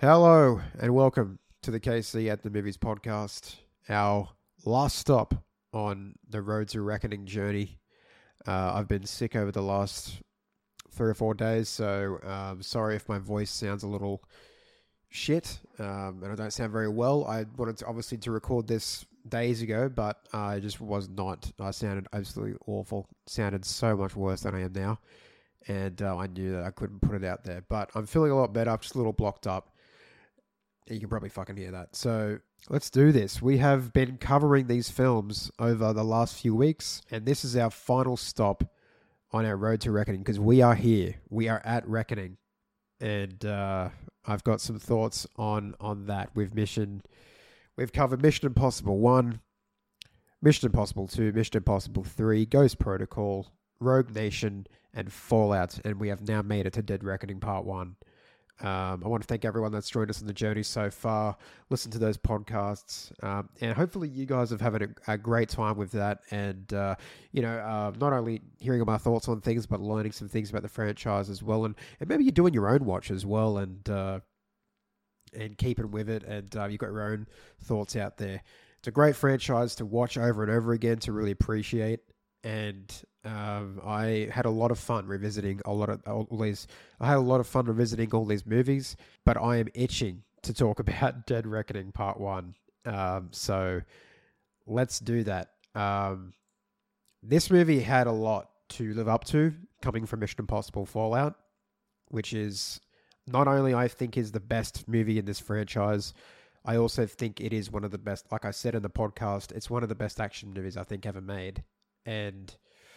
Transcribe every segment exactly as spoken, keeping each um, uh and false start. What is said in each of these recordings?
Hello and welcome to the K C at the Movies podcast, our last stop on the Road to Reckoning journey. Uh, I've been sick over the last three or four days, so um, sorry if my voice sounds a little shit um, and I don't sound very well. I wanted to obviously to record this days ago, but I just was not. I sounded absolutely awful. Sounded so much worse than I am now, and uh, I knew that I couldn't put it out there. But I'm feeling a lot better. I'm just a little blocked up. You can probably fucking hear that. So let's do this. We have been covering these films over the last few weeks, and this is our final stop on our Road to Reckoning because we are here. We are at Reckoning, and uh, I've got some thoughts on on that. We've mission, we've covered Mission Impossible one, Mission Impossible two, Mission Impossible three, Ghost Protocol, Rogue Nation, and Fallout, and we have now made it to Dead Reckoning Part one. Um, I want to thank everyone that's joined us on the journey so far. Listen to those podcasts, um, and hopefully you guys have having a, a great time with that. And uh, you know, uh, not only hearing my thoughts on things, but learning some things about the franchise as well. And, and maybe you're doing your own watch as well, and uh, and keeping with it. And uh, you've got your own thoughts out there. It's a great franchise to watch over and over again to really appreciate. And um, I had a lot of fun revisiting a lot of all these. I had a lot of fun revisiting all these movies, but I am itching to talk about Dead Reckoning Part One. Um, so let's do that. Um, this movie had a lot to live up to, coming from Mission Impossible Fallout, which is not only I think is the best movie in this franchise. I also think it is one of the best. Like I said in the podcast, it's one of the best action movies I think ever made. And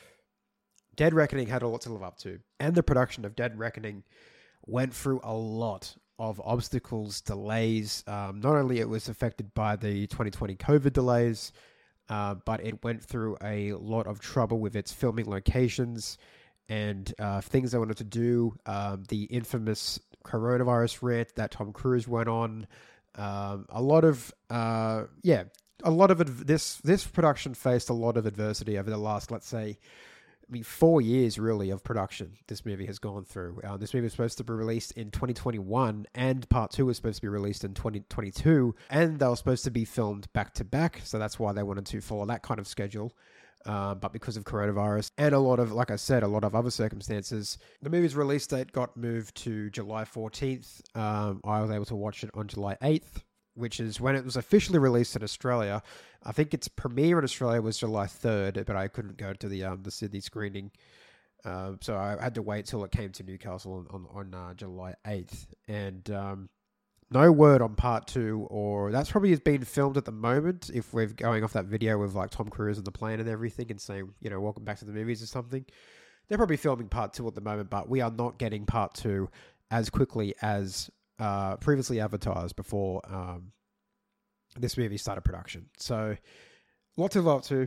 Dead Reckoning had a lot to live up to. And the production of Dead Reckoning went through a lot of obstacles, delays. Um, not only it was affected by the twenty twenty COVID delays, uh, but it went through a lot of trouble with its filming locations and uh, things they wanted to do. Um, the infamous coronavirus rant that Tom Cruise went on. Um, a lot of, uh, yeah... A lot of adv- this this production faced a lot of adversity over the last, let's say, I mean, four years really of production. This movie has gone through. Uh, this movie was supposed to be released in twenty twenty-one, and part two was supposed to be released in twenty twenty-two, and they were supposed to be filmed back to back. So that's why they wanted to follow that kind of schedule. Uh, but because of coronavirus and a lot of, like I said, a lot of other circumstances, the movie's release date got moved to July fourteenth. Um, I was able to watch it on July eighth. Which is when it was officially released in Australia. I think its premiere in Australia was July third, but I couldn't go to the um, the Sydney screening. Um, so I had to wait till it came to Newcastle on, on, on uh, July eighth. And um, no word on part two, or that's probably being filmed at the moment if we're going off that video with like Tom Cruise on the plane and everything and saying, you know, welcome back to the movies or something. They're probably filming part two at the moment, but we are not getting part two as quickly as Uh, previously advertised before um, this movie started production. So, lot to live up to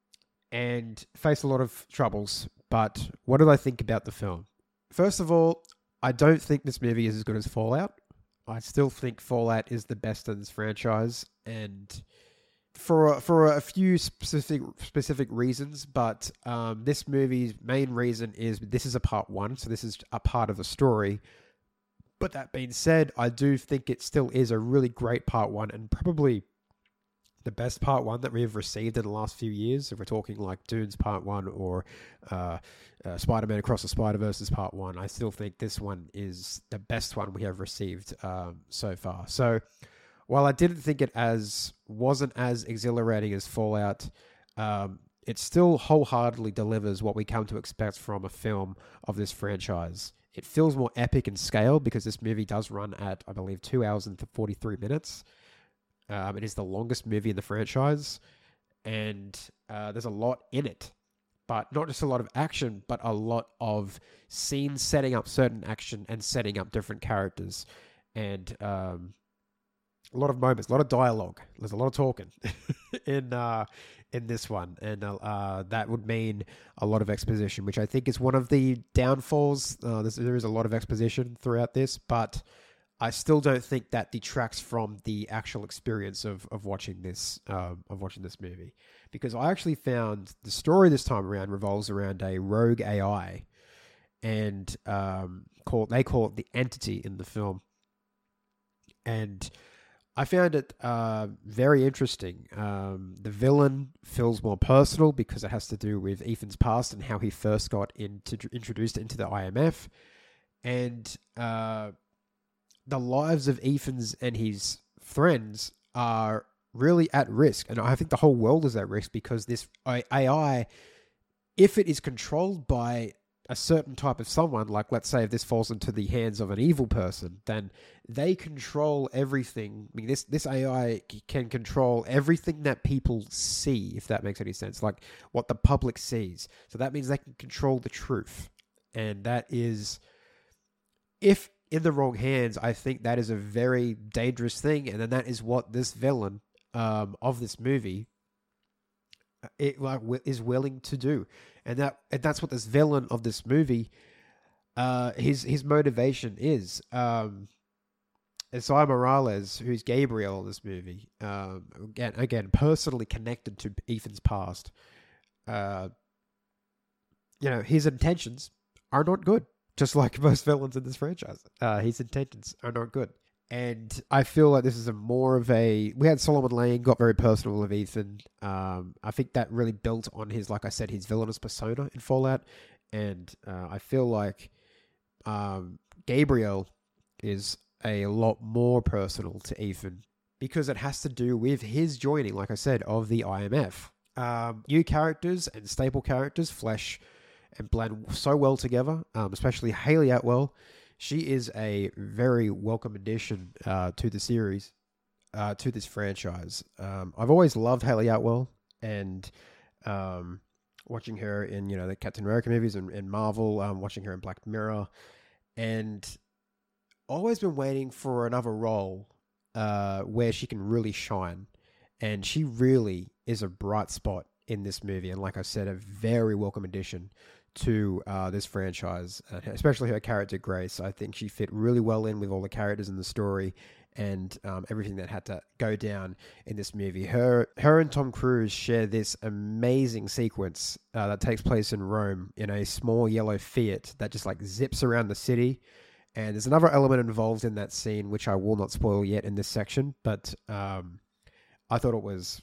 and face a lot of troubles. But what did I think about the film? First of all, I don't think this movie is as good as Fallout. I still think Fallout is the best in this franchise, and for for a few specific specific reasons. But um, this movie's main reason is this is a part one, so this is a part of the story. But that being said, I do think it still is a really great part one, and probably the best part one that we've received in the last few years. If we're talking like Dune's part one or uh, uh, Spider-Man Across the Spider-Verse's part one, I still think this one is the best one we have received um, so far. So while I didn't think it as wasn't as exhilarating as Fallout, um, it still wholeheartedly delivers what we come to expect from a film of this franchise. It feels more epic in scale because this movie does run at, I believe, two hours and forty-three minutes. Um, it is the longest movie in the franchise, and uh, there's a lot in it. But not just a lot of action, but a lot of scenes setting up certain action and setting up different characters. And um, a lot of moments, a lot of dialogue. There's a lot of talking in uh, in this one. And uh, that would mean a lot of exposition, which I think is one of the downfalls. Uh, there is a lot of exposition throughout this, but I still don't think that detracts from the actual experience of, of watching this um, of watching this movie. Because I actually found the story this time around revolves around a rogue A I, and um, call they call it the Entity in the film. And I found it uh, very interesting. Um, the villain feels more personal because it has to do with Ethan's past and how he first got into, introduced into the I M F. And uh, the lives of Ethan's and his friends are really at risk. And I think the whole world is at risk because this A I, if it is controlled by a certain type of someone, like let's say if this falls into the hands of an evil person, then they control everything. I mean, this, this A I can control everything that people see, if that makes any sense, like what the public sees. So that means they can control the truth. And that is, if in the wrong hands, I think that is a very dangerous thing. And then that is what this villain um, of this movie it like is willing to do. And that and that's what this villain of this movie, uh, his his motivation is. Um, Isaiah Morales, who's Gabriel in this movie, um, again again personally connected to Ethan's past. Uh, you know, his intentions are not good, just like most villains in this franchise. Uh, his intentions are not good. And I feel like this is a more of a... We had Solomon Lane, got very personal with Ethan. Um, I think that really built on his, like I said, his villainous persona in Fallout. And uh, I feel like um, Gabriel is a lot more personal to Ethan because it has to do with his joining, like I said, of the I M F. Um, new characters and staple characters flesh and blend so well together, um, especially Haley Atwell. She is a very welcome addition uh, to the series, uh, to this franchise. Um, I've always loved Haley Atwell, and um, watching her in you know the Captain America movies and, and Marvel, um, watching her in Black Mirror, and always been waiting for another role uh, where she can really shine, and she really is a bright spot in this movie, and like I said, a very welcome addition to uh, this franchise, uh, especially her character Grace. I think she fit really well in with all the characters in the story and um, everything that had to go down in this movie. Her her and Tom Cruise share this amazing sequence uh, that takes place in Rome in a small yellow Fiat that just like zips around the city. And there's another element involved in that scene, which I will not spoil yet in this section, but um, I thought it was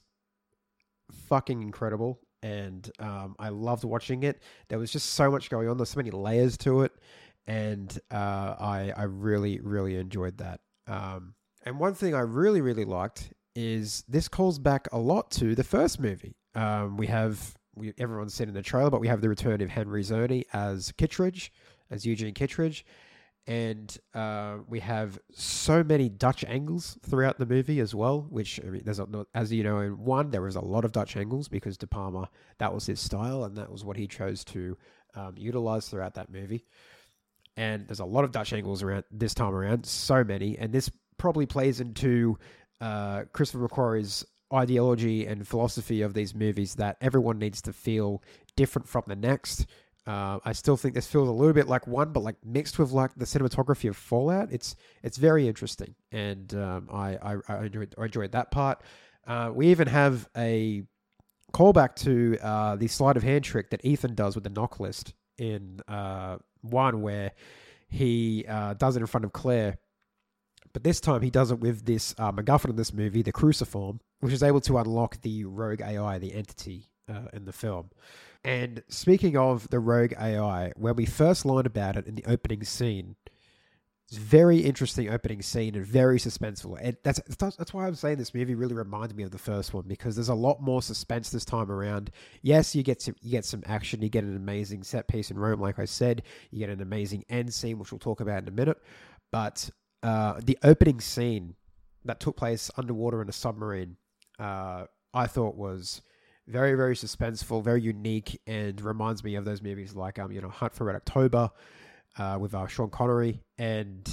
fucking incredible. And um, I loved watching it. There was just so much going on. There's so many layers to it. And uh, I, I really, really enjoyed that. Um, and one thing I really, really liked is this calls back a lot to the first movie. Um, we have, we, everyone's seen in the trailer, but we have the return of Henry Czerny as Kittredge, as Eugene Kittredge. And uh, we have so many Dutch angles throughout the movie as well, which, I mean, there's a, as you know, in one, there was a lot of Dutch angles because De Palma, that was his style, and that was what he chose to um, utilize throughout that movie. And there's a lot of Dutch angles around this time around, so many, and this probably plays into uh, Christopher McQuarrie's ideology and philosophy of these movies that everyone needs to feel different from the next. Uh, I still think this feels a little bit like one, but like mixed with like the cinematography of Fallout. It's it's very interesting, and um, I, I I enjoyed I enjoyed that part. Uh, we even have a callback to uh, the sleight of hand trick that Ethan does with the knock list in uh, one, where he uh, does it in front of Claire, but this time he does it with this uh, MacGuffin in this movie, the Cruciform, which is able to unlock the rogue A I, the entity uh, in the film. And speaking of the rogue A I, when we first learned about it in the opening scene, it's a very interesting opening scene and very suspenseful. And that's that's why I'm saying this movie really reminded me of the first one, because there's a lot more suspense this time around. Yes, you get some, you get some action, you get an amazing set piece in Rome, like I said, you get an amazing end scene, which we'll talk about in a minute. But uh, the opening scene that took place underwater in a submarine, uh, I thought was very, very suspenseful, very unique, and reminds me of those movies like, um, you know, Hunt for Red October uh, with uh, Sean Connery, and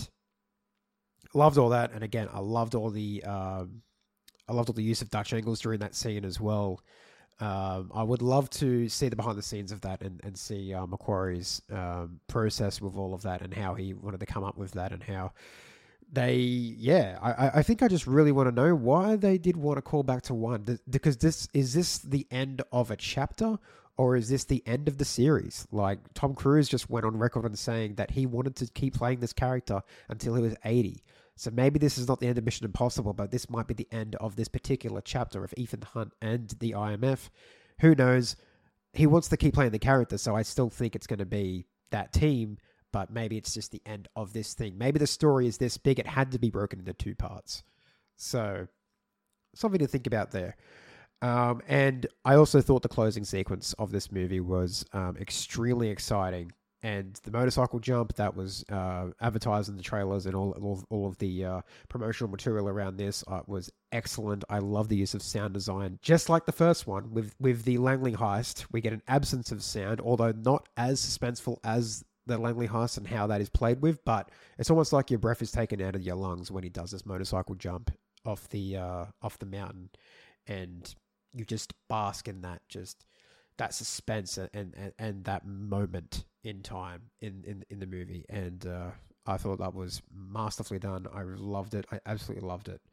loved all that. And again, I loved all the, um, I loved all the use of Dutch angles during that scene as well. Um, I would love to see the behind the scenes of that and, and see uh, McQuarrie's um, process with all of that and how he wanted to come up with that and how they, yeah, I, I think I just really want to know why they did want to call back to one. Because this, is this the end of a chapter, or is this the end of the series? Like, Tom Cruise just went on record on saying that he wanted to keep playing this character until he was eighty. So maybe this is not the end of Mission Impossible, but this might be the end of this particular chapter of Ethan Hunt and the I M F. Who knows? He wants to keep playing the character, so I still think it's going to be that team, but maybe it's just the end of this thing. Maybe the story is this big, it had to be broken into two parts. So, something to think about there. Um, and I also thought the closing sequence of this movie was um, extremely exciting. And the motorcycle jump that was uh, advertised in the trailers and all, all, all of the uh, promotional material around this uh, was excellent. I love the use of sound design. Just like the first one, with, with the Langley heist, we get an absence of sound, although not as suspenseful as the Langley heist and how that is played with, but it's almost like your breath is taken out of your lungs when he does this motorcycle jump off the uh, off the mountain, and you just bask in that just that suspense and and, and that moment in time in, in, in the movie. And uh, I thought that was masterfully done. I loved it. I absolutely loved it.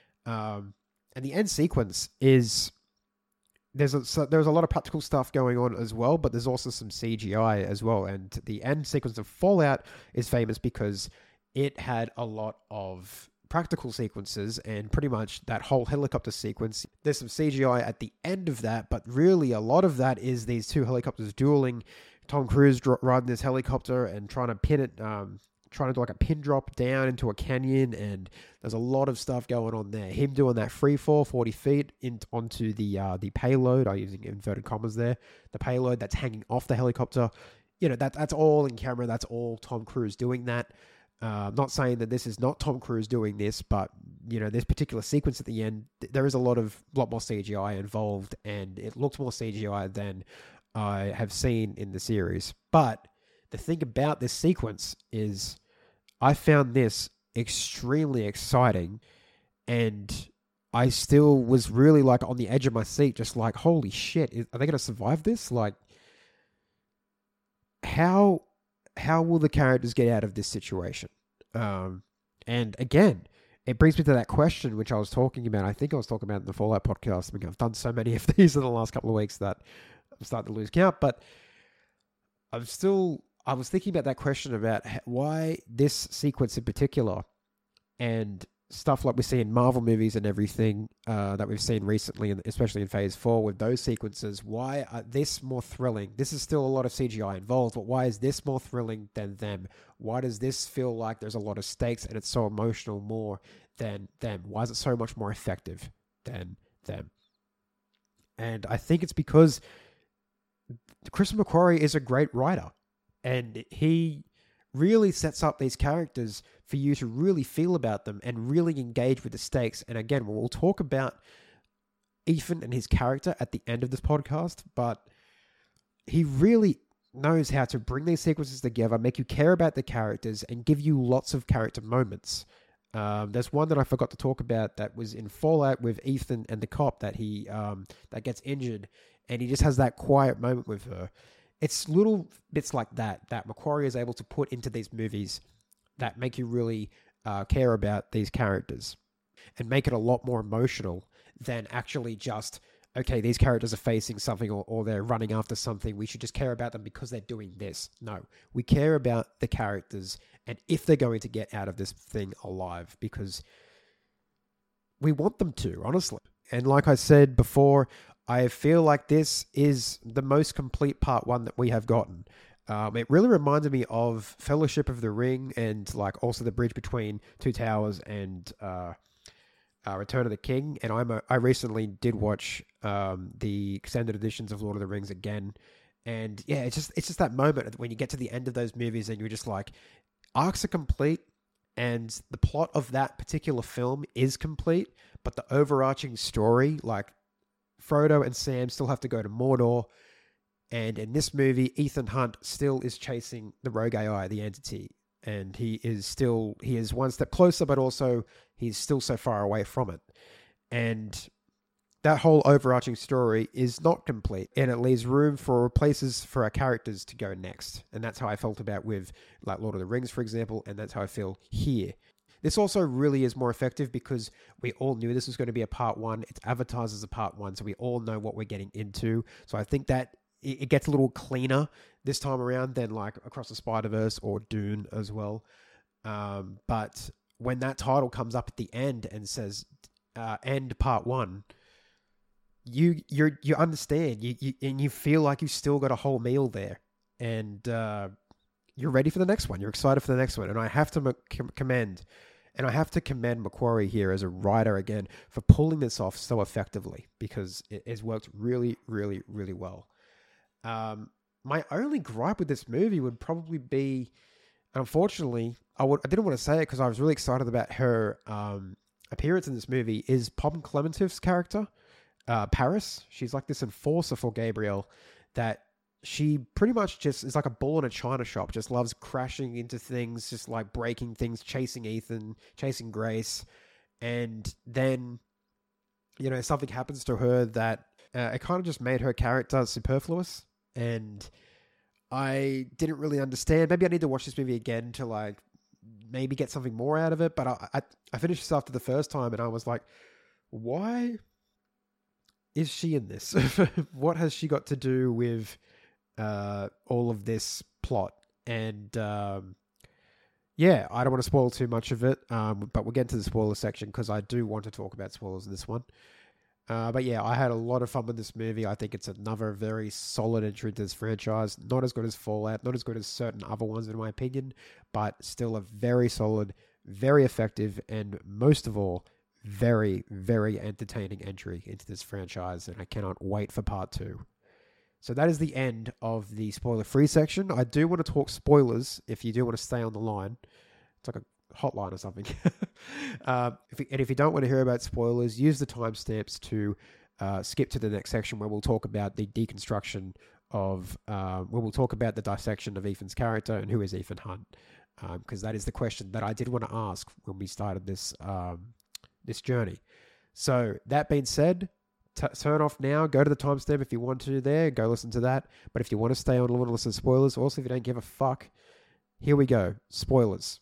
Um, and the end sequence is there's a, so there's a lot of practical stuff going on as well, but there's also some C G I as well. And the end sequence of Fallout is famous because it had a lot of practical sequences, and pretty much that whole helicopter sequence, there's some C G I at the end of that, but really a lot of that is these two helicopters dueling, Tom Cruise dro- riding this helicopter and trying to pin it, um, trying to do like a pin drop down into a canyon, and there's a lot of stuff going on there. Him doing that free fall forty feet in, onto the uh, the payload, I'm using inverted commas there, the payload that's hanging off the helicopter, you know, that that's all in camera, that's all Tom Cruise doing that. Uh, I'm not saying that this is not Tom Cruise doing this, but you know, this particular sequence at the end, th- there is a lot of lot more C G I involved, and it looks more C G I than I have seen in the series. But the thing about this sequence is, I found this extremely exciting, and I still was really like on the edge of my seat, just like, holy shit, is, are they going to survive this? Like, how? How will the characters get out of this situation? Um, and again, it brings me to that question which I was talking about. I think I was talking about in the Fallout podcast. I mean, I've done so many of these in the last couple of weeks that I'm starting to lose count. But I'm still, I was thinking about that question about why this sequence in particular, and stuff like we see in Marvel movies and everything uh, that we've seen recently, especially in Phase four with those sequences, why are this more thrilling? This is still a lot of C G I involved, but why is this more thrilling than them? Why does this feel like there's a lot of stakes and it's so emotional more than them? Why is it so much more effective than them? And I think it's because Chris McQuarrie is a great writer, and he really sets up these characters for you to really feel about them and really engage with the stakes. And again, we'll talk about Ethan and his character at the end of this podcast, but he really knows how to bring these sequences together, make you care about the characters, and give you lots of character moments. Um, there's one that I forgot to talk about that was in Fallout with Ethan and the cop that he um, that gets injured, and he just has that quiet moment with her. It's little bits like that that McQuarrie is able to put into these movies that make you really uh, care about these characters and make it a lot more emotional than actually just, okay, these characters are facing something or, or they're running after something. We should just care about them because they're doing this. No, we care about the characters and if they're going to get out of this thing alive, because we want them to, honestly. And like I said before, I feel like this is the most complete part one that we have gotten. Um, it really reminded me of Fellowship of the Ring, and like also the bridge between Two Towers and uh, uh, Return of the King. And I'm a, I recently did watch um, the extended editions of Lord of the Rings again, and yeah, it's just it's just that moment when you get to the end of those movies and you're just like, arcs are complete, and the plot of that particular film is complete, but the overarching story, like Frodo and Sam still have to go to Mordor. And in this movie, Ethan Hunt still is chasing the Rogue A I, the entity. And he is still, he is one step closer, but also he's still so far away from it. And that whole overarching story is not complete. And it leaves room for places for our characters to go next. And that's how I felt about with like Lord of the Rings, for example. And that's how I feel here. This also really is more effective because we all knew this was going to be a part one. It's advertised as a part one, so we all know what we're getting into. So I think that it gets a little cleaner this time around than like Across the Spider-Verse or Dune as well. Um, but when that title comes up at the end and says uh, "End Part One," you you you understand you, you and you feel like you've still got a whole meal there, and uh, you're ready for the next one. You're excited for the next one, and I have to m- commend, and I have to commend Macquarie here as a writer again for pulling this off so effectively, because it has worked really, really, really well. Um, my only gripe with this movie would probably be, unfortunately, I would I didn't want to say it because I was really excited about her um, appearance in this movie, is Pom Klementieff's character, uh, Paris. She's like this enforcer for Gabriel that she pretty much just is like a bull in a china shop, just loves crashing into things, just like breaking things, chasing Ethan, chasing Grace. And then, you know, something happens to her that uh, it kind of just made her character superfluous. And I didn't really understand. Maybe I need to watch this movie again to like maybe get something more out of it. But I, I, I finished this after the first time and I was like, why is she in this? What has she got to do with uh, all of this plot? And um, yeah, I don't want to spoil too much of it, um, but we'll get into the spoiler section because I do want to talk about spoilers in this one. Uh, but yeah, I had a lot of fun with this movie. I think it's another very solid entry into this franchise. Not as good as Fallout, not as good as certain other ones in my opinion, but still a very solid, very effective, and most of all, very, very entertaining entry into this franchise. And I cannot wait for part two. So that is the end of the spoiler-free section. I do want to talk spoilers if you do want to stay on the line. It's like a hotline or something. uh, if you, and if you don't want to hear about spoilers, use the timestamps to uh, skip to the next section where we'll talk about the deconstruction of, uh, where we'll talk about the dissection of Ethan's character and who is Ethan Hunt, because um, that is the question that I did want to ask when we started this um, this journey. So that being said, t- turn off now. Go to the timestamp if you want to. There, go listen to that. But if you want to stay on a little listen to spoilers, also if you don't give a fuck, here we go. Spoilers.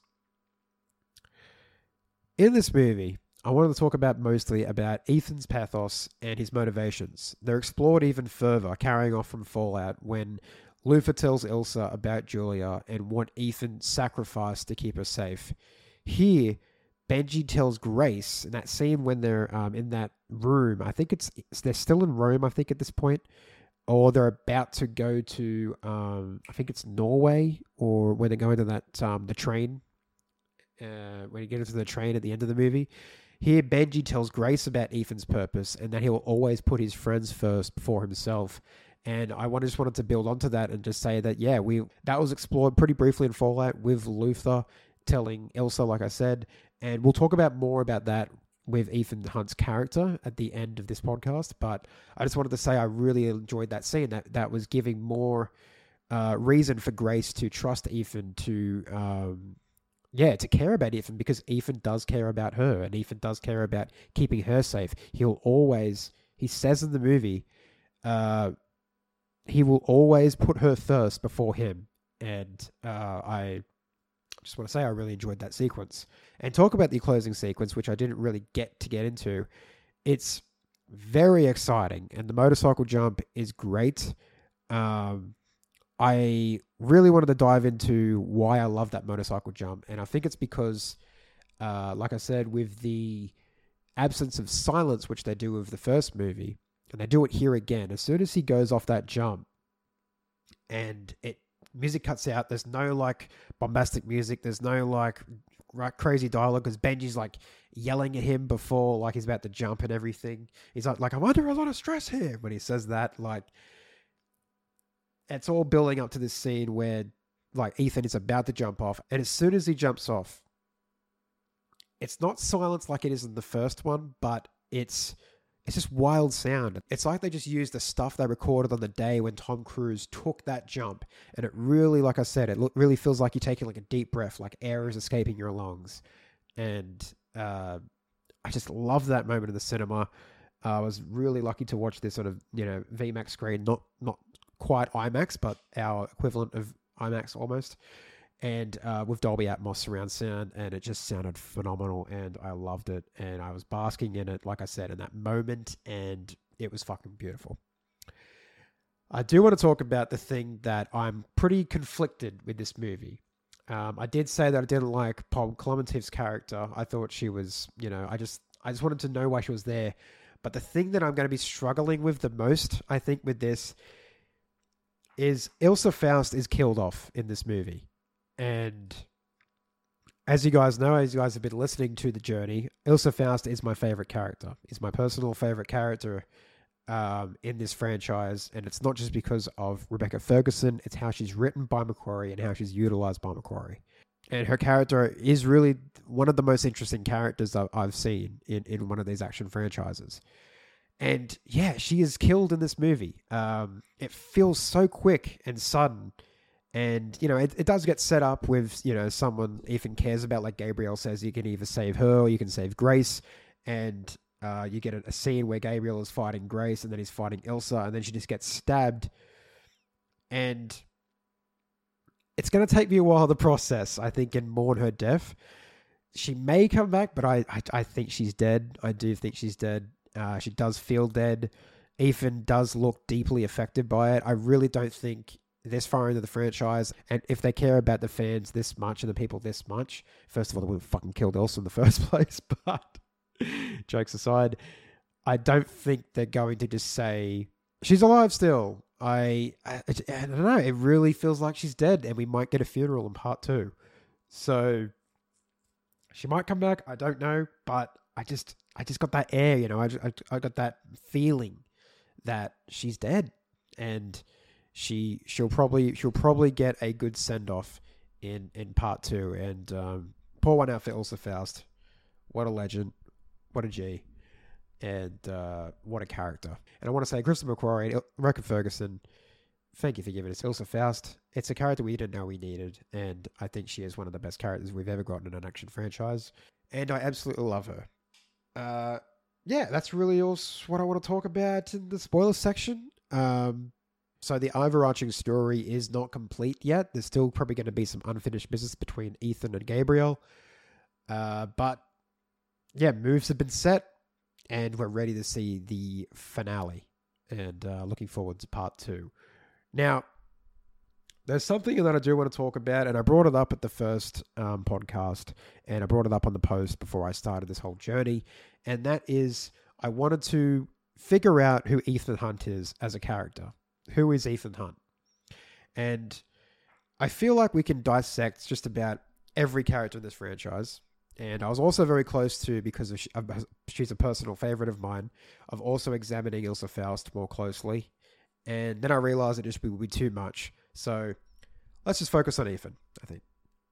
In this movie, I wanted to talk about mostly about Ethan's pathos and his motivations. They're explored even further, carrying off from Fallout, when Luther tells Ilsa about Julia and what Ethan sacrificed to keep her safe. Here, Benji tells Grace in that scene when they're um, in that room. I think it's they're still in Rome, I think, at this point. Or they're about to go to, um, I think it's Norway, or when they're going to that um, the train. Uh, when you get into the train at the end of the movie. Here, Benji tells Grace about Ethan's purpose and that he will always put his friends first before himself. And I wanted, just wanted to build onto that and just say that, yeah, we that was explored pretty briefly in Fallout with Luther telling Ilsa, like I said. And we'll talk about more about that with Ethan Hunt's character at the end of this podcast. But I just wanted to say I really enjoyed that scene. That, that was giving more uh, reason for Grace to trust Ethan to... Um, Yeah, to care about Ethan, because Ethan does care about her and Ethan does care about keeping her safe. He'll always, he says in the movie, uh, he will always put her first before him. And uh, I just want to say I really enjoyed that sequence. And talk about the closing sequence, which I didn't really get to get into. It's very exciting and the motorcycle jump is great. Um... I really wanted to dive into why I love that motorcycle jump. And I think it's because, uh, like I said, with the absence of silence, which they do with the first movie, and they do it here again, as soon as he goes off that jump and it music cuts out, there's no like bombastic music, there's no like crazy dialogue because Benji's like yelling at him before like he's about to jump and everything. He's like, like I'm under a lot of stress here when he says that, like, it's all building up to this scene where like Ethan is about to jump off, and as soon as he jumps off, it's not silence like it is in the first one, but it's it's just wild sound. It's like they just used the stuff they recorded on the day when Tom Cruise took that jump, and it really, like I said, it really feels like you're taking like a deep breath, like air is escaping your lungs, and uh, I just love that moment in the cinema. Uh, I was really lucky to watch this on a you know V MAX screen, not not. quite IMAX, but our equivalent of IMAX almost, and uh, with Dolby Atmos surround sound, and it just sounded phenomenal, and I loved it, and I was basking in it, like I said, in that moment, and it was fucking beautiful. I do want to talk about the thing that I'm pretty conflicted with this movie. Um, I did say that I didn't like Paul Clementive's character. I thought she was, you know, I just, I just wanted to know why she was there. But the thing that I'm going to be struggling with the most, I think, with this is Ilsa Faust is killed off in this movie. And as you guys know, as you guys have been listening to the journey, Ilsa Faust is my favorite character. Is my personal favorite character um, in this franchise. And it's not just because of Rebecca Ferguson. It's how she's written by McQuarrie and how she's utilized by McQuarrie. And her character is really one of the most interesting characters I've seen in, in one of these action franchises. And yeah, she is killed in this movie. Um, it feels so quick and sudden. And, you know, it, it does get set up with, you know, someone Ethan cares about. Like Gabriel says, you can either save her or you can save Grace. And uh, you get a, a scene where Gabriel is fighting Grace and then he's fighting Ilsa. And then she just gets stabbed. And it's going to take me a while to process, I think, and mourn her death. She may come back, but I, I, I think she's dead. I do think she's dead. Uh, she does feel dead. Ethan does look deeply affected by it. I really don't think this far into the franchise, and if they care about the fans this much and the people this much, first of all, they would have fucking killed Elsa in the first place, but jokes aside, I don't think they're going to just say, she's alive still. I, I, I don't know. It really feels like she's dead, and we might get a funeral in part two. So she might come back. I don't know, but I just, I just got that air, you know. I, I, I got that feeling that she's dead, and she, she'll probably, she'll probably get a good send off in in part two. And um, pour one out for Ilsa Faust. What a legend! What a G! And uh, what a character. And I want to say, Kristen McQuarrie, Rebecca Ferguson, thank you for giving us Ilsa Faust. It's a character we didn't know we needed, and I think she is one of the best characters we've ever gotten in an action franchise, and I absolutely love her. Uh, yeah, that's really all what I want to talk about in the spoiler section. Um, so the overarching story is not complete yet. There's still probably going to be some unfinished business between Ethan and Gabriel. Uh, but yeah, moves have been set. And we're ready to see the finale, and uh, looking forward to part two. Now, there's something that I do want to talk about, and I brought it up at the first um, podcast, and I brought it up on the post before I started this whole journey, and that is I wanted to figure out who Ethan Hunt is as a character. Who is Ethan Hunt? And I feel like we can dissect just about every character in this franchise. And I was also very close to, because of she, she's a personal favorite of mine, of also examining Ilsa Faust more closely. And then I realized it just would be too much. So let's just focus on Ethan, I think.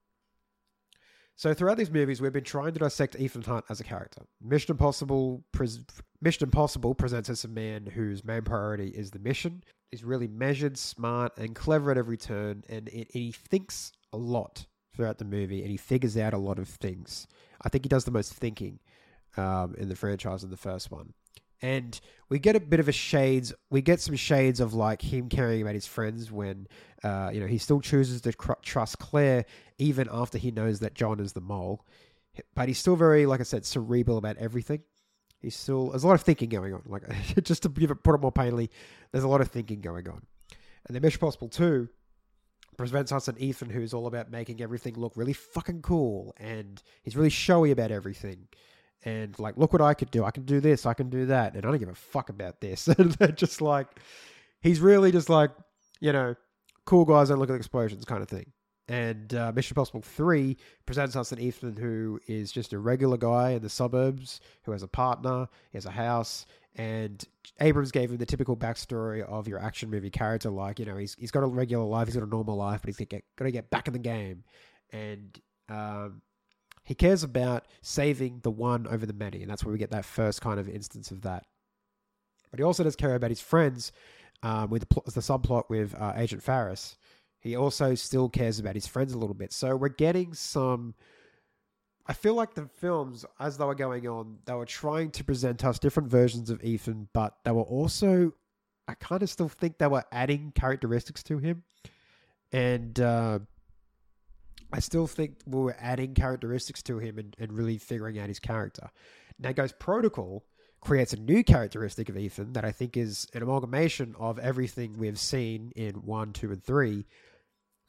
So throughout these movies, we've been trying to dissect Ethan Hunt as a character. Mission Impossible, pres- Mission Impossible presents us a man whose main priority is the mission. He's really measured, smart, and clever at every turn, and, it, and he thinks a lot throughout the movie, and he figures out a lot of things. I think he does the most thinking um, in the franchise in the first one. And we get a bit of a shades, we get some shades of like him caring about his friends when, uh, you know, he still chooses to cr- trust Claire even after he knows that John is the mole. But he's still very, like I said, cerebral about everything. He's still, there's a lot of thinking going on. Like, just to give it, put it more plainly, there's a lot of thinking going on. And then Mission Impossible two presents us an Ethan who's all about making everything look really fucking cool, and he's really showy about everything, and like, look what I could do, I can do this, I can do that, and I don't give a fuck about this. And they're just like, he's really just like, you know, cool guys don't look at explosions kind of thing. And uh, Mission Impossible three presents us an Ethan who is just a regular guy in the suburbs, who has a partner, he has a house, and Abrams gave him the typical backstory of your action movie character, like, you know, he's he's got a regular life, he's got a normal life, but he's got to get, got to get back in the game. And um, he cares about saving the one over the many, and that's where we get that first kind of instance of that. But he also does care about his friends, um, with the, pl- the subplot with uh, Agent Farris. He also still cares about his friends a little bit. So we're getting some... I feel like the films, as they were going on, they were trying to present us different versions of Ethan, but they were also, I kind of still think they were adding characteristics to him. And uh, I still think we were adding characteristics to him and, and really figuring out his character. Now, Ghost Protocol creates a new characteristic of Ethan that I think is an amalgamation of everything we've seen in one, two, and three.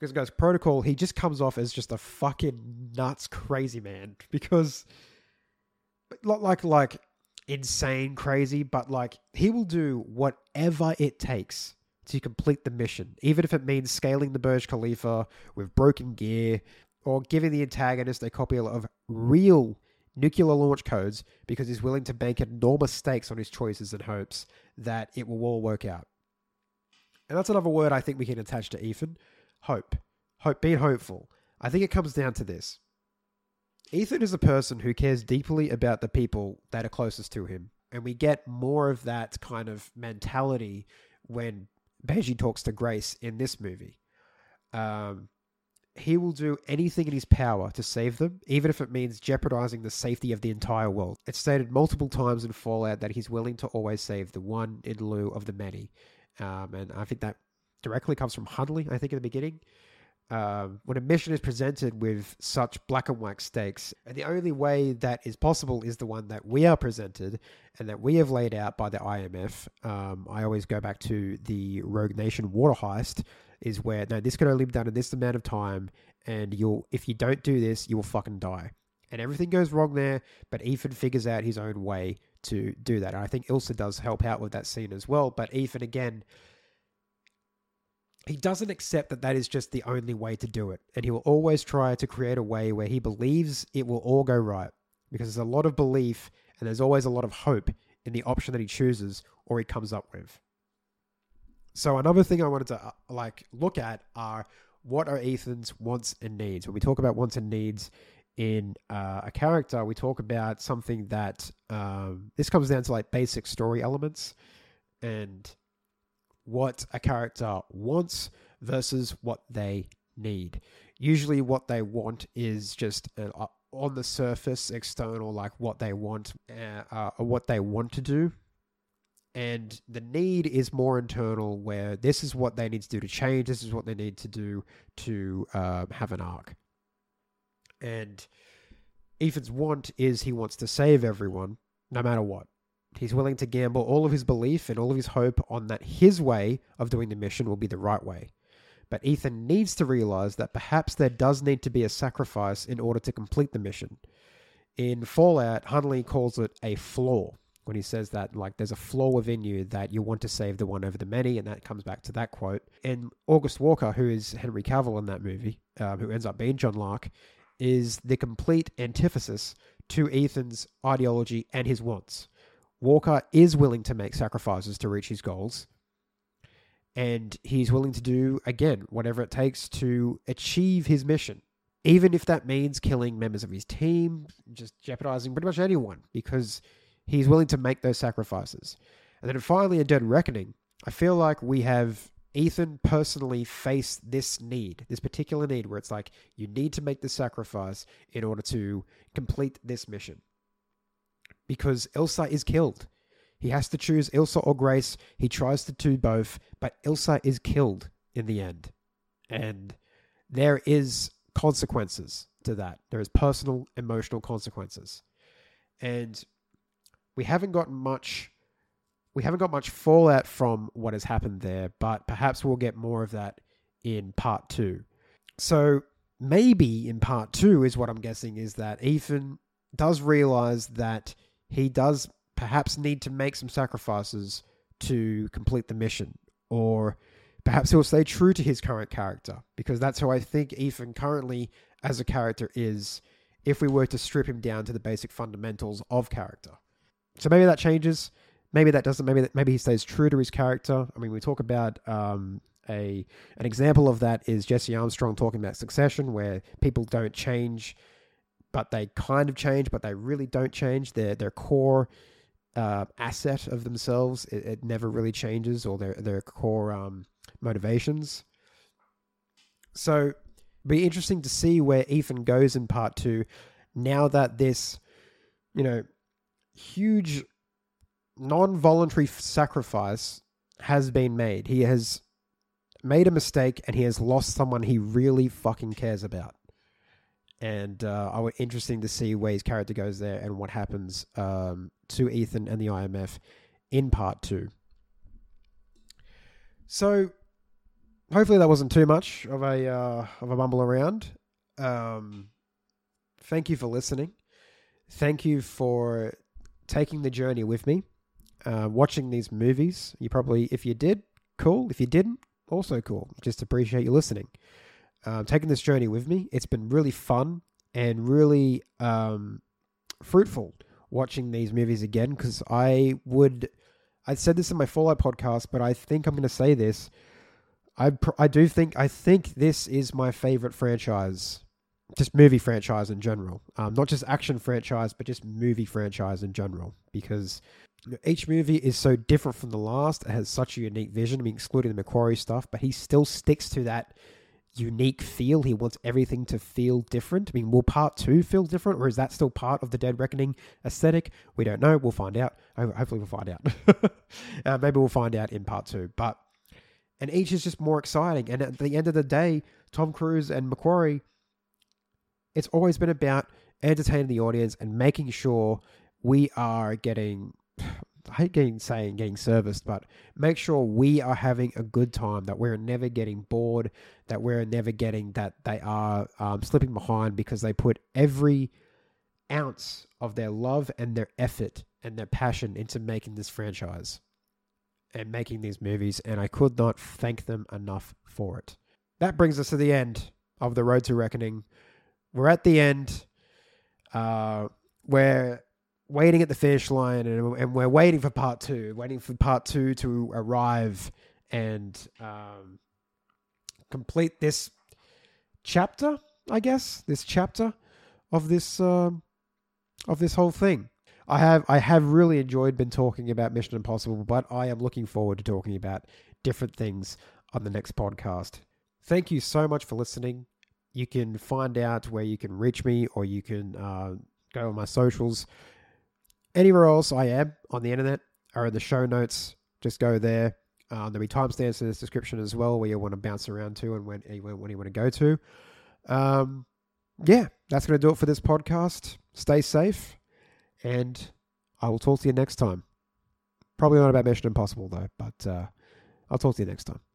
Because Ghost Protocol, he just comes off as just a fucking nuts crazy man. Because, like, like insane crazy, but like he will do whatever it takes to complete the mission, even if it means scaling the Burj Khalifa with broken gear or giving the antagonist a copy of real nuclear launch codes because he's willing to bank enormous stakes on his choices and hopes that it will all work out. And that's another word I think we can attach to Ethan. Hope. Hope. Being hopeful. I think it comes down to this. Ethan is a person who cares deeply about the people that are closest to him. And we get more of that kind of mentality when Benji talks to Grace in this movie. Um, he will do anything in his power to save them, even if it means jeopardizing the safety of the entire world. It's stated multiple times in Fallout that he's willing to always save the one in lieu of the many. Um, and I think that directly comes from Hunley, I think, in the beginning. Um, when a mission is presented with such black and white stakes, and the only way that is possible is the one that we are presented and that we have laid out by the I M F. Um, I always go back to the Rogue Nation water heist, is where, no, this can only be done in this amount of time, and you'll, if you don't do this, you will fucking die. And everything goes wrong there, but Ethan figures out his own way to do that. And I think Ilsa does help out with that scene as well, but Ethan, again, he doesn't accept that that is just the only way to do it. And he will always try to create a way where he believes it will all go right. Because there's a lot of belief and there's always a lot of hope in the option that he chooses or he comes up with. So another thing I wanted to uh, like look at are what are Ethan's wants and needs. When we talk about wants and needs in uh, a character, we talk about something that um, this comes down to like basic story elements and what a character wants versus what they need. Usually what they want is just uh, on the surface, external, like what they want, uh, uh, or what they want to do. And the need is more internal, where this is what they need to do to change, this is what they need to do to uh, have an arc. And Ethan's want is he wants to save everyone, no matter what. He's willing to gamble all of his belief and all of his hope on that his way of doing the mission will be the right way. But Ethan needs to realize that perhaps there does need to be a sacrifice in order to complete the mission. In Fallout, Hunley calls it a flaw, when he says that, like, there's a flaw within you that you want to save the one over the many, and that comes back to that quote. And August Walker, who is Henry Cavill in that movie, um, who ends up being John Lark, is the complete antithesis to Ethan's ideology and his wants. Walker is willing to make sacrifices to reach his goals, and he's willing to do, again, whatever it takes to achieve his mission, even if that means killing members of his team, just jeopardizing pretty much anyone, because he's willing to make those sacrifices. And then finally, in Dead Reckoning, I feel like we have Ethan personally face this need, this particular need, where it's like, you need to make the sacrifice in order to complete this mission. Because Ilsa is killed. He has to choose Ilsa or Grace. He tries to do both, but Ilsa is killed in the end. And there is consequences to that. There is personal, emotional consequences. And we haven't gotten much we haven't got much fallout from what has happened there, but perhaps we'll get more of that in part two. So maybe in part two is what I'm guessing is that Ethan does realize that he does perhaps need to make some sacrifices to complete the mission, or perhaps he'll stay true to his current character, because that's how I think Ethan currently as a character is, if we were to strip him down to the basic fundamentals of character. So maybe that changes, maybe that doesn't, maybe that, maybe he stays true to his character. I mean, we talk about um, a an example of that is Jesse Armstrong talking about Succession, where people don't change, but they kind of change, but they really don't change. Their their core uh, asset of themselves, it, it never really changes, or their their core um, motivations. So, be interesting to see where Ethan goes in part two, now that this, you know, huge non-voluntary sacrifice has been made. He has made a mistake and he has lost someone he really fucking cares about. And uh, I would interesting to see where his character goes there and what happens um, to Ethan and the I M F in part two. So hopefully that wasn't too much of a uh, of a mumble around. Um, thank you for listening. Thank you for taking the journey with me, uh, watching these movies. You probably, if you did, cool. If you didn't, also cool. Just appreciate you listening. Um, taking this journey with me. It's been really fun and really um, fruitful watching these movies again, because I would, I said this in my Fallout podcast, but I think I'm going to say this. I I do think, I think this is my favorite franchise, just movie franchise in general. Um, not just action franchise, but just movie franchise in general, because each movie is so different from the last. It has such a unique vision. I mean, excluding the Macquarie stuff, but he still sticks to that unique feel. He wants everything to feel different. I mean, will part two feel different, or is that still part of the Dead Reckoning aesthetic? We don't know. We'll find out. Hopefully we'll find out. uh, maybe we'll find out in part two. But, and each is just more exciting. And at the end of the day, Tom Cruise and Macquarie, it's always been about entertaining the audience and making sure we are getting, I hate getting saying getting serviced, but make sure we are having a good time, that we're never getting bored, that we're never getting that they are um, slipping behind, because they put every ounce of their love and their effort and their passion into making this franchise and making these movies, and I could not thank them enough for it. That brings us to the end of The Road to Reckoning. We're at the end. Uh, we're waiting at the finish line, and, and we're waiting for part two, waiting for part two to arrive and um, complete this chapter, I guess, this chapter of this um, of this whole thing. I have I have really enjoyed been talking about Mission Impossible, but I am looking forward to talking about different things on the next podcast. Thank you so much for listening. You can find out where you can reach me, or you can uh, go on my socials. Anywhere else I am on the internet are in the show notes. Just go there. Uh, there'll be timestamps in this description as well, where you want to bounce around to and when, when you want to go to. Um, yeah, that's going to do it for this podcast. Stay safe, and I will talk to you next time. Probably not about Mission Impossible, though, but uh, I'll talk to you next time.